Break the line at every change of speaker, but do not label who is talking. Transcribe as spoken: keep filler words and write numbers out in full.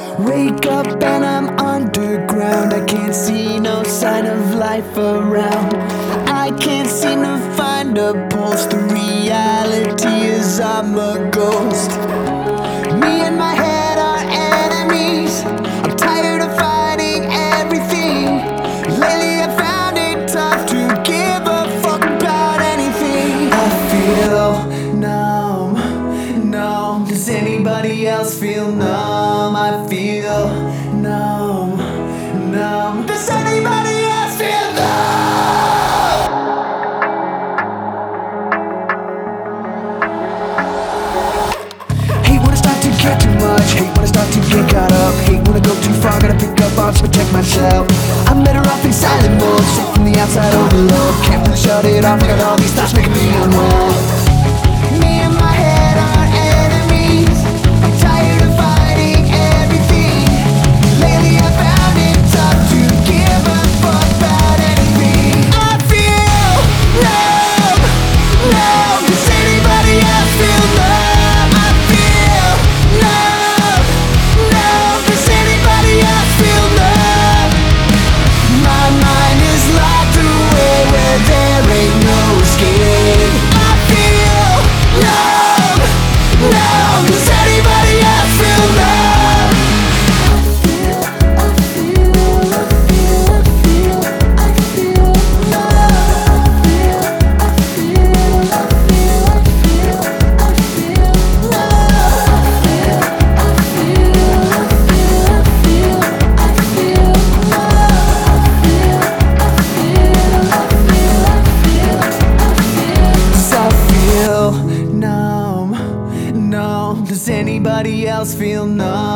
Wake up and I'm underground. I can't see no sign of life around. I can't seem to find a pulse. The reality is I'm a ghost. Me and my head are enemies. I'm tired of fighting everything. Lately I found it tough to give a fuck about anything. I feel numb, numb. Does anybody else feel numb? I feel numb, numb. Does anybody else feel numb? Hate when I start to get too much. Hate when I start to get caught up. Hate when I go too far. Gotta pick up arms to protect myself. I'm better off in silent mode. Sick from the outside overload. Can't really shut it off. Got all these thoughts making me unwell. Me and my head are enemies. I'm tired of fighting everything. Lately I found it tough to give a fuck about anything. I feel numb, numb. Does anybody else feel numb? I feel numb, numb. Does anybody else feel numb? My mind is locked away where there ain't no escape. I feel numb, numb. Does anybody else feel numb? Numb, numb. Does anybody else feel numb?